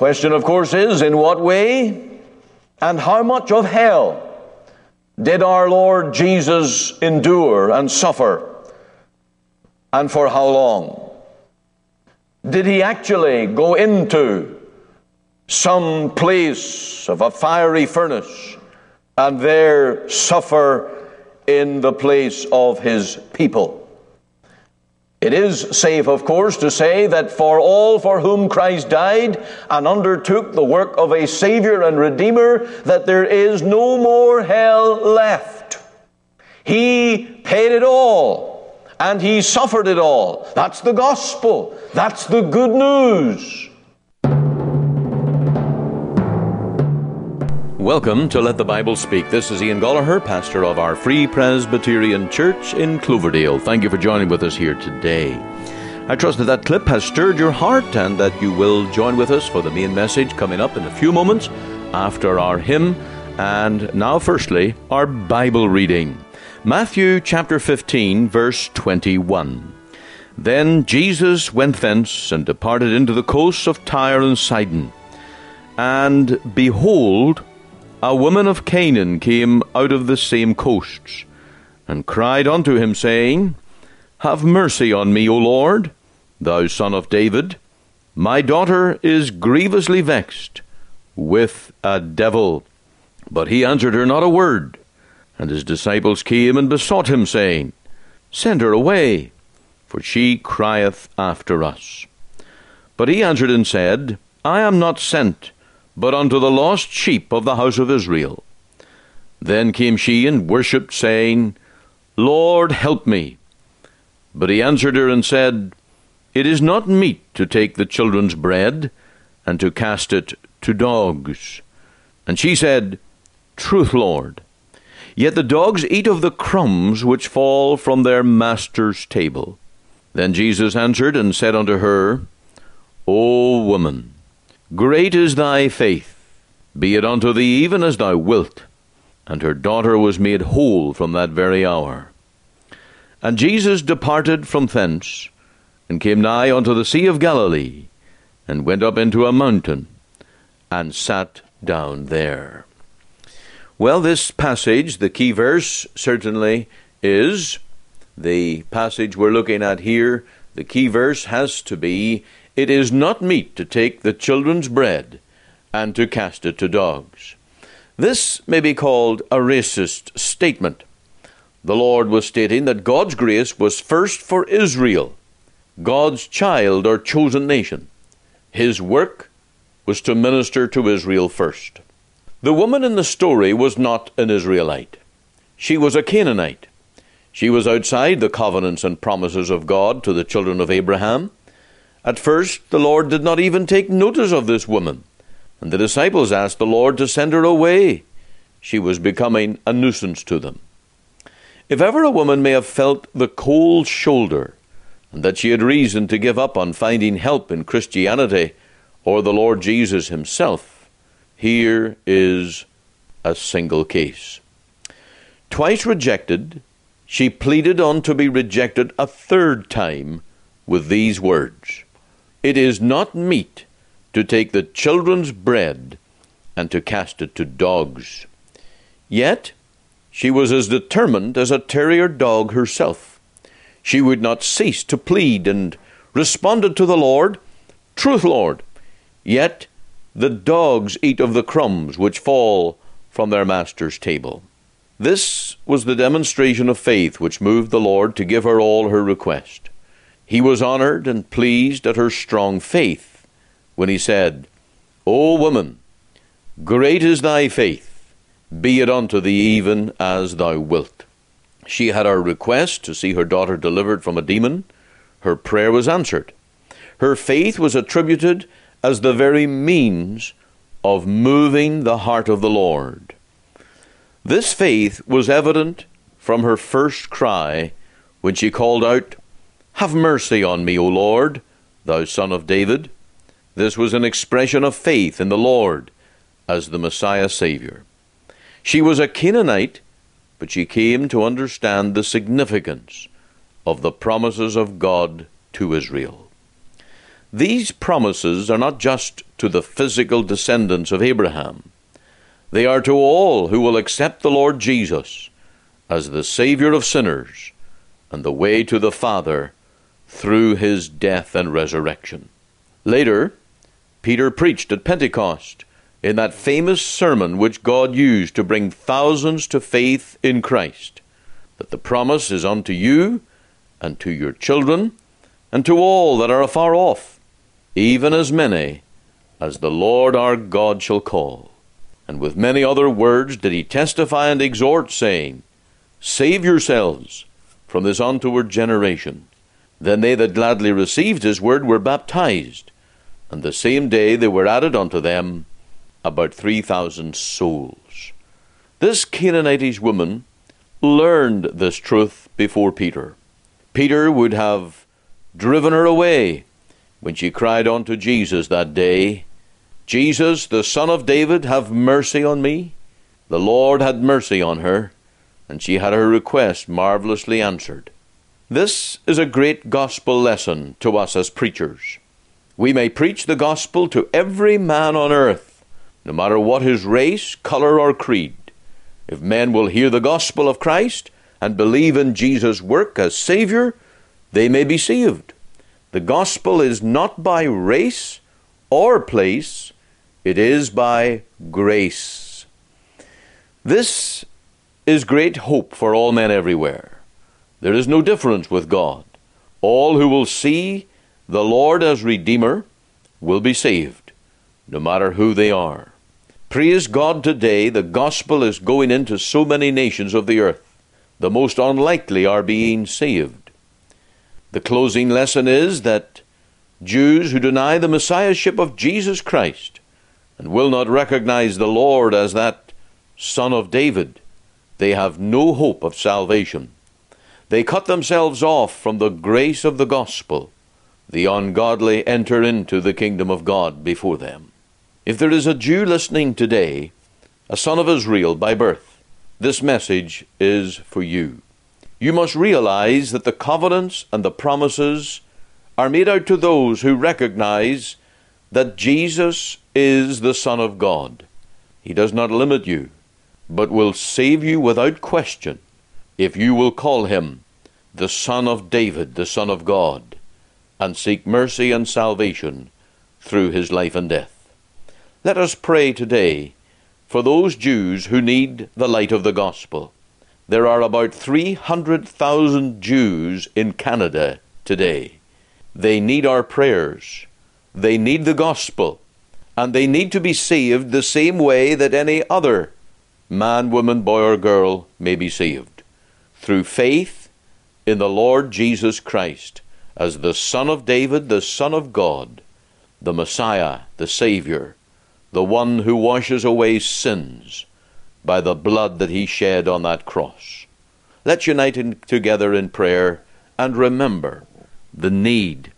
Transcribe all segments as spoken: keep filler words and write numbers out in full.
Question, of course, is in what way and how much of hell did our Lord Jesus endure and suffer, and for how long? Did he actually go into some place of a fiery furnace and there suffer in the place of his people? It is safe, of course, to say that for all for whom Christ died and undertook the work of a Savior and Redeemer, that there is no more hell left. He paid it all, and he suffered it all. That's the gospel. That's the good news. Welcome to Let the Bible Speak. This is Ian Gollaher, pastor of our Free Presbyterian Church in Cloverdale. Thank you for joining with us here today. I trust that that clip has stirred your heart and that you will join with us for the main message coming up in a few moments after our hymn. And now, firstly, our Bible reading. Matthew chapter fifteen, verse twenty-one. Then Jesus went thence and departed into the coasts of Tyre and Sidon. And behold, a woman of Canaan came out of the same coasts, and cried unto him, saying, Have mercy on me, O Lord, thou Son of David. My daughter is grievously vexed with a devil. But he answered her not a word. And his disciples came and besought him, saying, Send her away, for she crieth after us. But he answered and said, I am not sent, but unto the lost sheep of the house of Israel. Then came she and worshipped, saying, Lord, help me. But he answered her and said, It is not meet to take the children's bread, and to cast it to dogs. And she said, Truth, Lord. Yet the dogs eat of the crumbs which fall from their master's table. Then Jesus answered and said unto her, O woman, great is thy faith, be it unto thee even as thou wilt. And her daughter was made whole from that very hour. And Jesus departed from thence, and came nigh unto the Sea of Galilee, and went up into a mountain, and sat down there. Well, this passage, the key verse, certainly is the passage we're looking at here. The key verse has to be, It is not meet to take the children's bread and to cast it to dogs. This may be called a racist statement. The Lord was stating that God's grace was first for Israel, God's child or chosen nation. His work was to minister to Israel first. The woman in the story was not an Israelite. She was a Canaanite. She was outside the covenants and promises of God to the children of Abraham. At first, the Lord did not even take notice of this woman, and the disciples asked the Lord to send her away. She was becoming a nuisance to them. If ever a woman may have felt the cold shoulder, and that she had reason to give up on finding help in Christianity or the Lord Jesus himself, here is a single case. Twice rejected, she pleaded on to be rejected a third time with these words, It is not meet to take the children's bread and to cast it to dogs. Yet she was as determined as a terrier dog herself. She would not cease to plead and responded to the Lord, Truth, Lord. Yet the dogs eat of the crumbs which fall from their master's table. This was the demonstration of faith which moved the Lord to give her all her request. He was honored and pleased at her strong faith when he said, O woman, great is thy faith, be it unto thee even as thou wilt. She had her request to see her daughter delivered from a demon. Her prayer was answered. Her faith was attributed as the very means of moving the heart of the Lord. This faith was evident from her first cry when she called out, Have mercy on me, O Lord, thou Son of David. This was an expression of faith in the Lord as the Messiah Savior. She was a Canaanite, but she came to understand the significance of the promises of God to Israel. These promises are not just to the physical descendants of Abraham. They are to all who will accept the Lord Jesus as the Savior of sinners and the way to the Father through his death and resurrection. Later, Peter preached at Pentecost in that famous sermon which God used to bring thousands to faith in Christ, that the promise is unto you and to your children and to all that are afar off, even as many as the Lord our God shall call. And with many other words did he testify and exhort, saying, Save yourselves from this untoward generation. Then they that gladly received his word were baptized, and the same day there were added unto them about three thousand souls. This Canaanitish woman learned this truth before Peter. Peter would have driven her away when she cried unto Jesus that day, Jesus, the Son of David, have mercy on me. The Lord had mercy on her, and she had her request marvelously answered. This is a great gospel lesson to us as preachers. We may preach the gospel to every man on earth, no matter what his race, color, or creed. If men will hear the gospel of Christ and believe in Jesus' work as Savior, they may be saved. The gospel is not by race or place, it is by grace. This is great hope for all men everywhere. There is no difference with God. All who will see the Lord as Redeemer will be saved, no matter who they are. Praise God, today the gospel is going into so many nations of the earth. The most unlikely are being saved. The closing lesson is that Jews who deny the Messiahship of Jesus Christ and will not recognize the Lord as that Son of David, they have no hope of salvation. They cut themselves off from the grace of the gospel. The ungodly enter into the kingdom of God before them. If there is a Jew listening today, a son of Israel by birth, this message is for you. You must realize that the covenants and the promises are made out to those who recognize that Jesus is the Son of God. He does not limit you, but will save you without question if you will call him the Son of David, the Son of God, and seek mercy and salvation through his life and death. Let us pray today for those Jews who need the light of the gospel. There are about three hundred thousand Jews in Canada today. They need our prayers. They need the gospel. And they need to be saved the same way that any other man, woman, boy, or girl may be saved. Through faith in the Lord Jesus Christ as the Son of David, the Son of God, the Messiah, the Savior, the one who washes away sins by the blood that he shed on that cross. Let's unite in, together in prayer and remember the need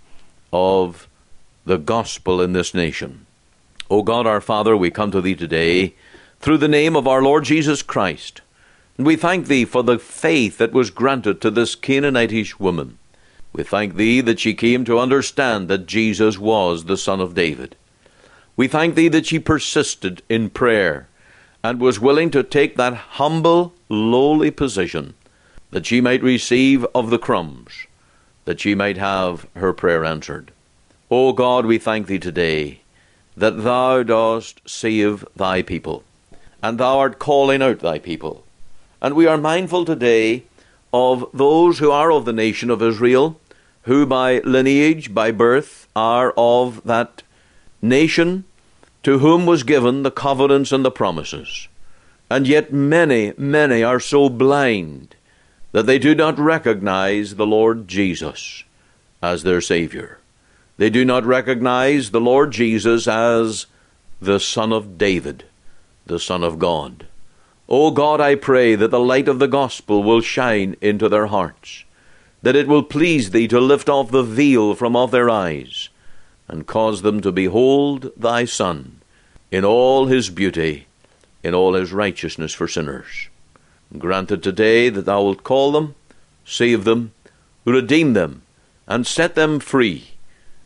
of the gospel in this nation. O God, our Father, we come to thee today through the name of our Lord Jesus Christ, and we thank thee for the faith that was granted to this Canaanitish woman. We thank thee that she came to understand that Jesus was the Son of David. We thank thee that she persisted in prayer and was willing to take that humble, lowly position, that she might receive of the crumbs, that she might have her prayer answered. O God, we thank thee today that thou dost save thy people, and thou art calling out thy people. And we are mindful today of those who are of the nation of Israel, who by lineage, by birth, are of that nation to whom was given the covenants and the promises. And yet many, many are so blind that they do not recognize the Lord Jesus as their Savior. They do not recognize the Lord Jesus as the Son of David, the Son of God. O God, I pray that the light of the gospel will shine into their hearts, that it will please thee to lift off the veil from off their eyes, and cause them to behold thy Son in all his beauty, in all his righteousness for sinners. Granted today that thou wilt call them, save them, redeem them, and set them free,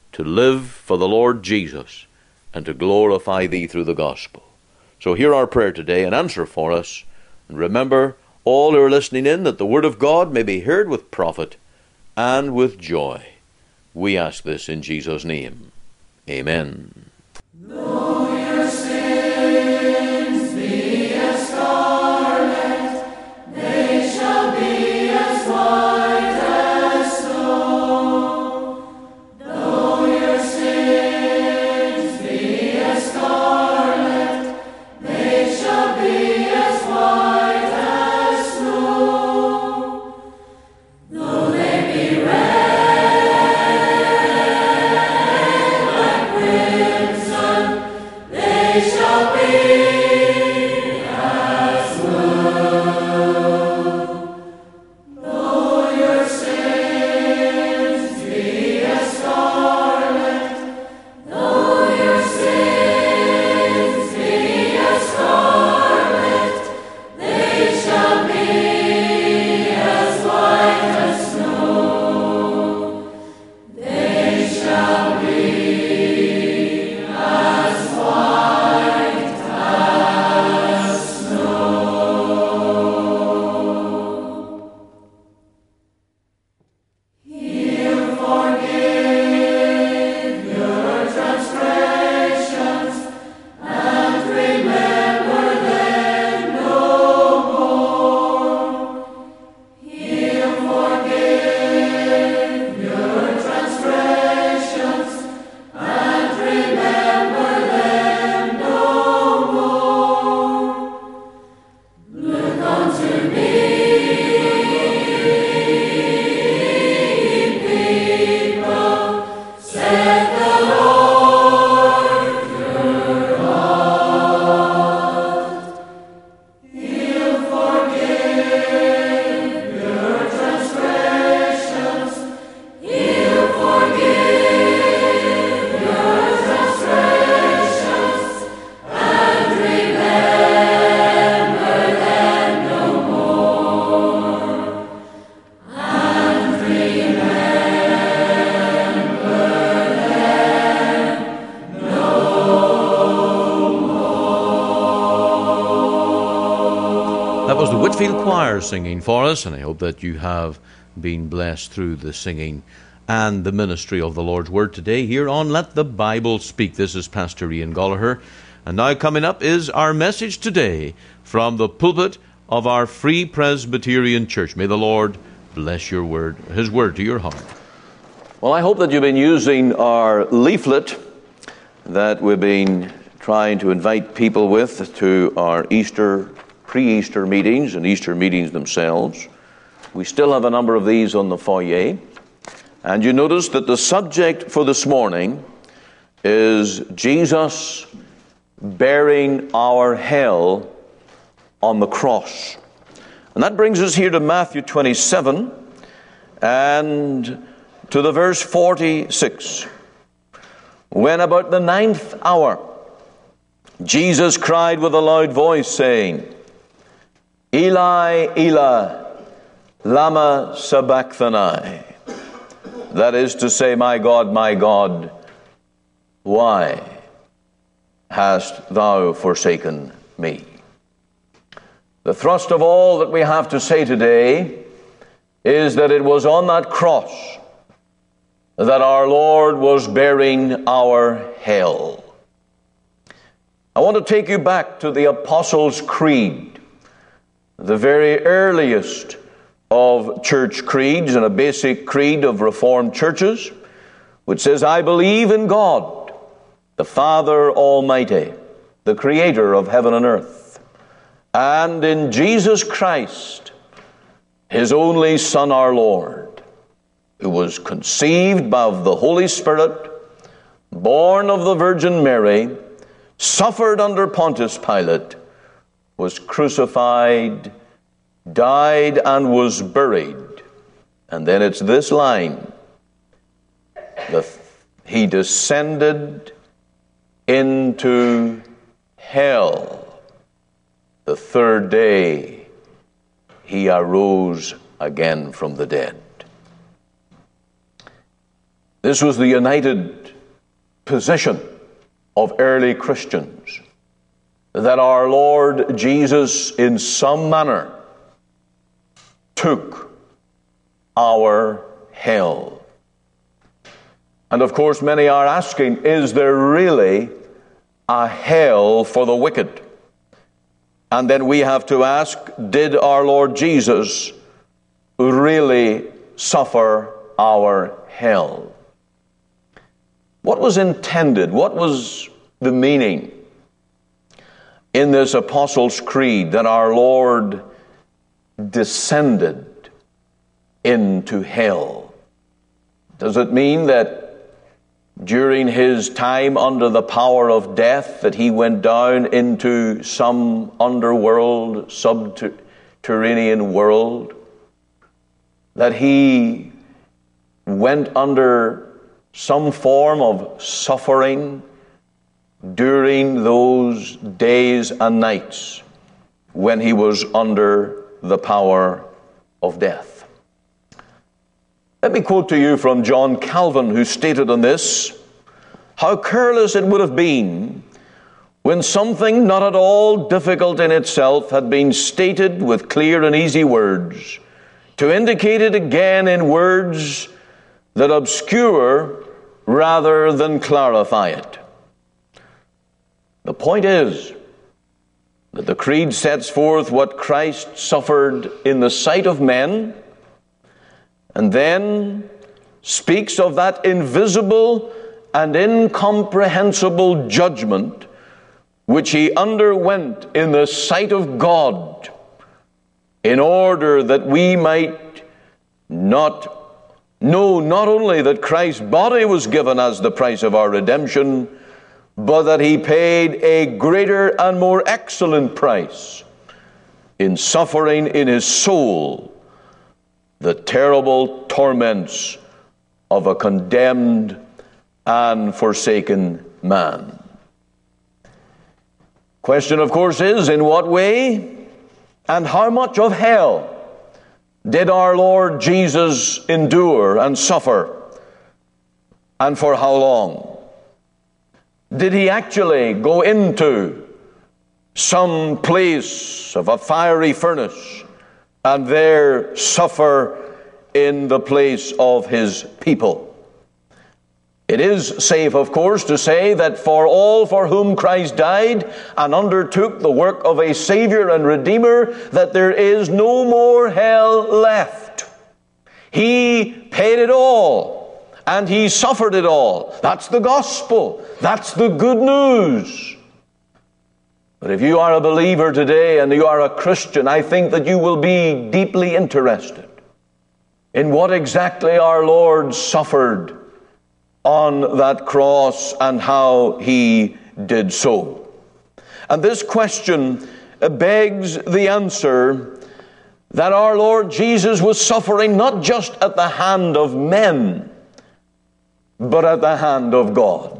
to live for the Lord Jesus and to glorify thee through the gospel. So hear our prayer today and answer for us. And remember, all who are listening in, that the word of God may be heard with profit and with joy. We ask this in Jesus' name. Amen. Though your sins be as scarlet, they shall be as white as snow. Though your sins be as scarlet, they shall be as white as snow. Though they be red like crimson, they shall be as blue. Though your sins be as scarlet, though your sins be as scarlet, they shall be as white as snow. They shall be as white as snow. He'll forgive your transgressions and remember them no more. He'll forgive your transgressions and remember them no more. Look unto me, people, said the Lord your God. He'll forgive your transgressions. He'll forgive your transgressions and remember them no more. And remember them no more. That was the Whitfield Choir singing for us, and I hope that you have been blessed through the singing and the ministry of the Lord's Word today here on Let the Bible Speak. This is Pastor Ian Gollaher, and now coming up is our message today from the pulpit of our Free Presbyterian Church. May the Lord bless your word, His word to your heart. Well, I hope that you've been using our leaflet that we've been trying to invite people with to our Easter, pre-Easter meetings and Easter meetings themselves. We still have a number of these on the foyer. And you notice that the subject for this morning is Jesus bearing our hell on the cross. And that brings us here to Matthew twenty-seven and to the verse forty-six. When about the ninth hour, Jesus cried with a loud voice, saying, Eli, Eli, lama sabachthani. That is to say, my God, my God, why hast thou forsaken me? The thrust of all that we have to say today is that it was on that cross that our Lord was bearing our hell. I want to take you back to the Apostles' Creed, the very earliest of church creeds and a basic creed of Reformed churches, which says, I believe in God, the Father Almighty, the Creator of heaven and earth, and in Jesus Christ, His only Son, our Lord, who was conceived by the Holy Spirit, born of the Virgin Mary, suffered under Pontius Pilate, was crucified, died, and was buried. And then it's this line, the, He descended into hell. The third day He arose again from the dead. This was the united position of early Christians, that our Lord Jesus in some manner took our hell. And of course, many are asking, is there really a hell for the wicked? And then we have to ask, did our Lord Jesus really suffer our hell? What was intended? What was the meaning in this Apostles' Creed that our Lord descended into hell? Does it mean that during his time under the power of death that he went down into some underworld, subterranean world, that he went under some form of suffering during those days and nights when he was under the power of death? Let me quote to you from John Calvin, who stated on this, how careless it would have been when something not at all difficult in itself had been stated with clear and easy words, to indicate it again in words that obscure rather than clarify it. The point is that the Creed sets forth what Christ suffered in the sight of men, and then speaks of that invisible and incomprehensible judgment which he underwent in the sight of God, in order that we might not know not only that Christ's body was given as the price of our redemption, but that he paid a greater and more excellent price in suffering in his soul the terrible torments of a condemned and forsaken man. Question, of course, is, in what way and how much of hell did our Lord Jesus endure and suffer, and for how long? Did he actually go into some place of a fiery furnace and there suffer in the place of his people? It is safe, of course, to say that for all for whom Christ died and undertook the work of a Savior and Redeemer, that there is no more hell left. He paid it all, and he suffered it all. That's the gospel. That's the good news. But if you are a believer today and you are a Christian, I think that you will be deeply interested in what exactly our Lord suffered on that cross and how he did so. And this question begs the answer that our Lord Jesus was suffering not just at the hand of men, but at the hand of God.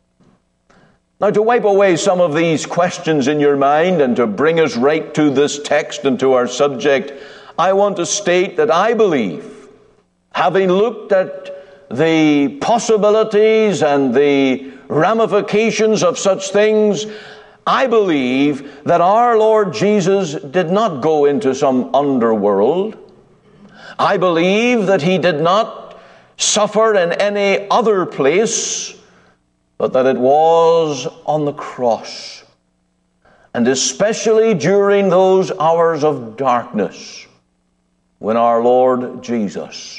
Now, to wipe away some of these questions in your mind and to bring us right to this text and to our subject, I want to state that I believe, having looked at the possibilities and the ramifications of such things, I believe that our Lord Jesus did not go into some underworld. I believe that he did not suffer in any other place, but that it was on the cross. And especially during those hours of darkness when our Lord Jesus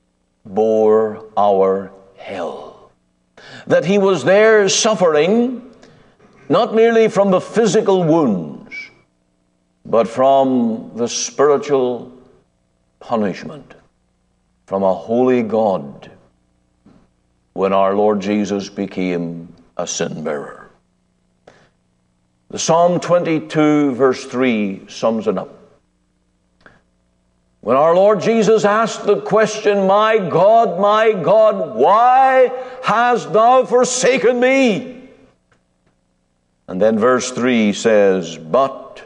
bore our hell. That he was there suffering not merely from the physical wounds, but from the spiritual punishment from a holy God when our Lord Jesus became a sin bearer. The Psalm twenty-two verse three sums it up. When our Lord Jesus asked the question, "My God, my God, why hast thou forsaken me?" And then verse three says, "But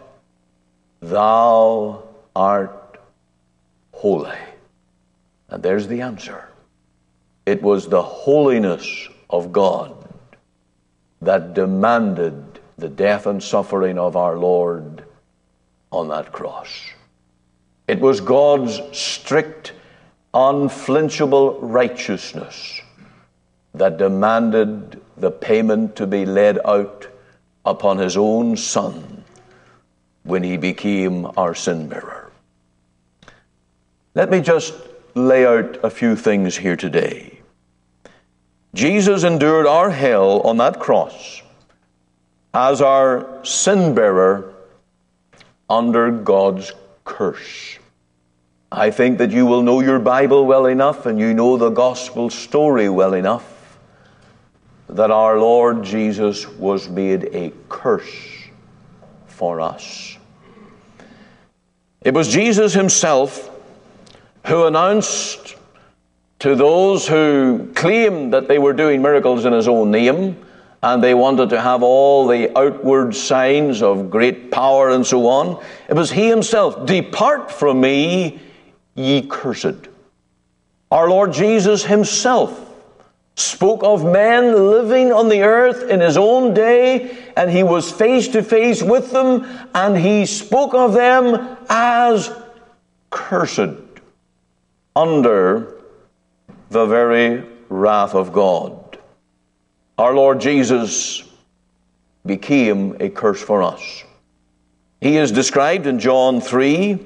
thou art holy." And there's the answer. It was the holiness of God that demanded the death and suffering of our Lord on that cross. It was God's strict, unflinchable righteousness that demanded the payment to be laid out upon his own Son when he became our sin bearer. Let me just lay out a few things here today. Jesus endured our hell on that cross as our sin bearer under God's curse. I think that you will know your Bible well enough and you know the gospel story well enough that our Lord Jesus was made a curse for us. It was Jesus himself who announced to those who claimed that they were doing miracles in his own name, and they wanted to have all the outward signs of great power and so on. It was he himself, "Depart from me, ye cursed." Our Lord Jesus himself spoke of men living on the earth in his own day, and he was face to face with them, and he spoke of them as cursed under the very wrath of God. Our Lord Jesus became a curse for us. He is described in John three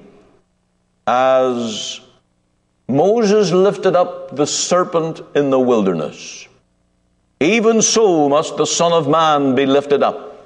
as Moses lifted up the serpent in the wilderness. Even so must the Son of Man be lifted up,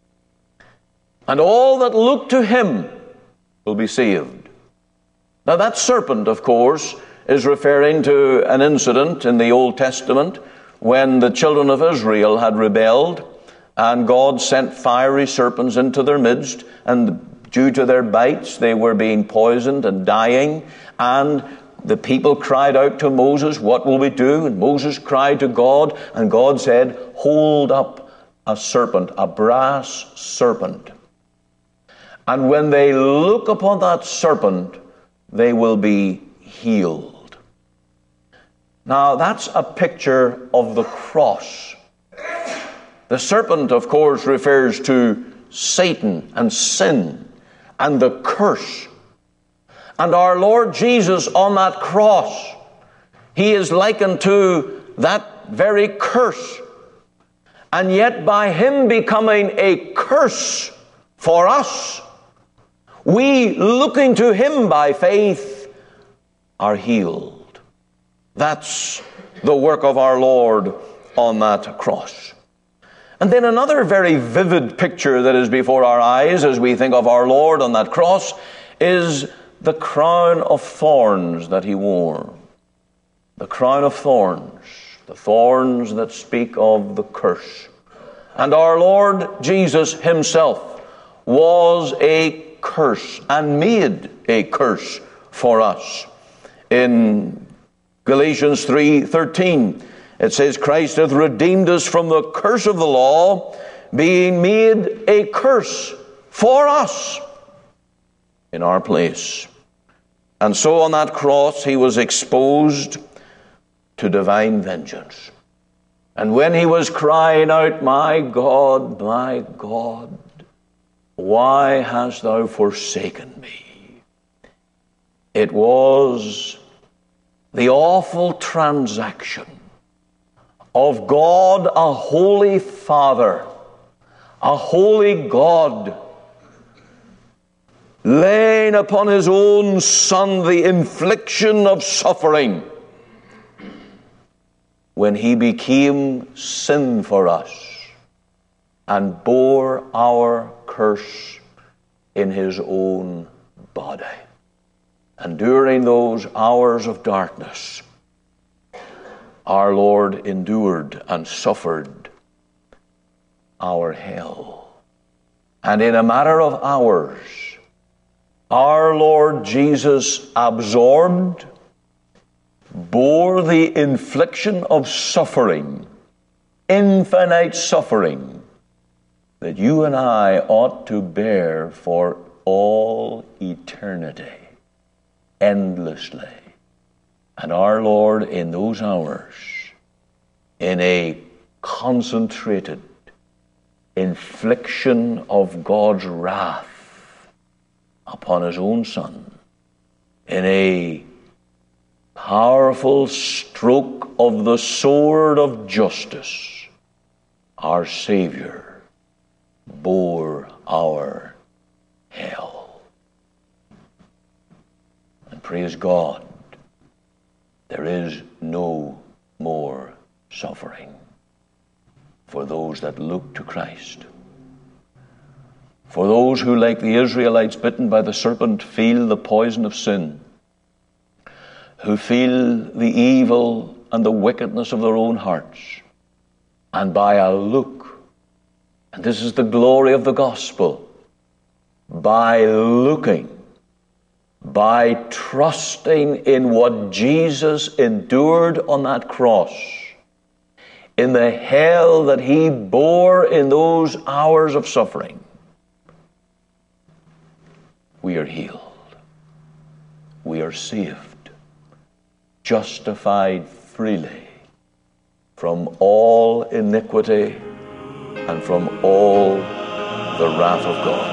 and all that look to him will be saved. Now that serpent, of course, is referring to an incident in the Old Testament when the children of Israel had rebelled, and God sent fiery serpents into their midst, and due to their bites they were being poisoned and dying, and the people cried out to Moses, "What will we do?" And Moses cried to God, and God said, "Hold up a serpent, a brass serpent. And when they look upon that serpent, they will be healed." Now, that's a picture of the cross. The serpent, of course, refers to Satan and sin and the curse. And our Lord Jesus on that cross, he is likened to that very curse. And yet by him becoming a curse for us, we, looking to him by faith, are healed. That's the work of our Lord on that cross. And then another very vivid picture that is before our eyes as we think of our Lord on that cross is the crown of thorns that he wore. The crown of thorns, the thorns that speak of the curse. And our Lord Jesus himself was a curse and made a curse for us. In Galatians three thirteen, it says, "Christ hath redeemed us from the curse of the law, being made a curse for us in our place." And so on that cross he was exposed to divine vengeance. And when he was crying out, "My God, my God, why hast thou forsaken me?" it was the awful transaction of God, a holy Father, a holy God, laying upon his own Son the infliction of suffering when he became sin for us and bore our curse in his own body. And during those hours of darkness, our Lord endured and suffered our hell. And in a matter of hours, our Lord Jesus absorbed, bore the infliction of suffering, infinite suffering, that you and I ought to bear for all eternity, endlessly. And our Lord, in those hours, in a concentrated infliction of God's wrath upon his own Son, in a powerful stroke of the sword of justice, our Savior bore our hell. And praise God, there is no more suffering for those that look to Christ. For those who, like the Israelites bitten by the serpent, feel the poison of sin, who feel the evil and the wickedness of their own hearts, and by a look, and this is the glory of the gospel, by looking, by trusting in what Jesus endured on that cross, in the hell that he bore in those hours of suffering, we are healed. We are saved, justified freely from all iniquity and from all the wrath of God.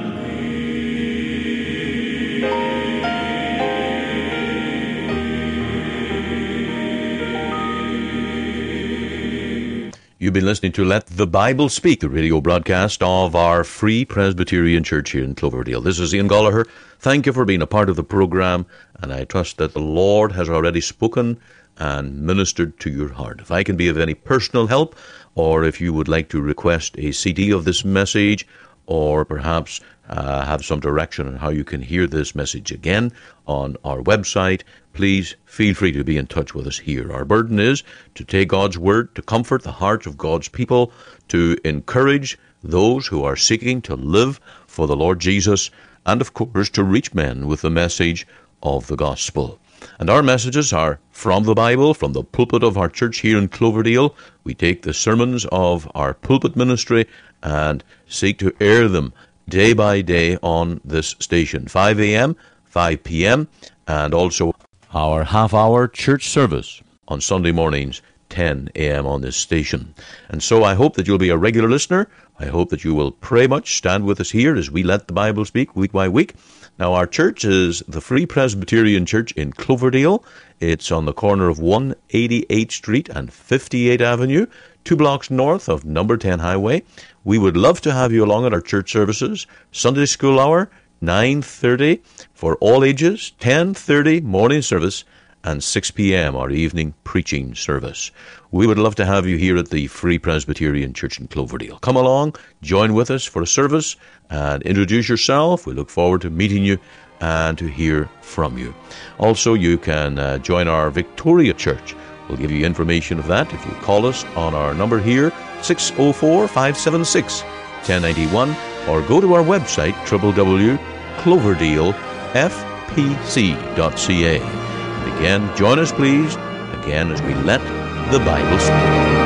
You've been listening to Let the Bible Speak, the radio broadcast of our Free Presbyterian Church here in Cloverdale. This is Ian Gallagher. Thank you for being a part of the program, and I trust that the Lord has already spoken and ministered to your heart. If I can be of any personal help, or if you would like to request a C D of this message, or perhaps uh, have some direction on how you can hear this message again on our website, please feel free to be in touch with us here. Our burden is to take God's word, to comfort the hearts of God's people, to encourage those who are seeking to live for the Lord Jesus, and of course to reach men with the message of the gospel. And our messages are from the Bible, from the pulpit of our church here in Cloverdale. We take the sermons of our pulpit ministry and seek to air them day by day on this station, five a.m., five p.m., and also our half-hour church service on Sunday mornings, ten a.m. on this station. And so I hope that you'll be a regular listener. I hope that you will pray much, stand with us here as we let the Bible speak week by week. Now, our church is the Free Presbyterian Church in Cloverdale. It's on the corner of one eighty-eighth Street and fifty-eighth Avenue, two blocks north of number ten Highway. We would love to have you along at our church services. Sunday school hour, nine thirty for all ages, ten thirty morning service, and six p.m. our evening preaching service. We would love to have you here at the Free Presbyterian Church in Cloverdale. Come along, join with us for a service, and introduce yourself. We look forward to meeting you and to hear from you. Also, you can uh, join our Victoria Church. We'll give you information of that if you call us on our number here, six oh four, five seven six, one oh nine one, or go to our website, w w w dot cloverdale f p c dot c a. And again, join us please, again, as we let the Bible speak.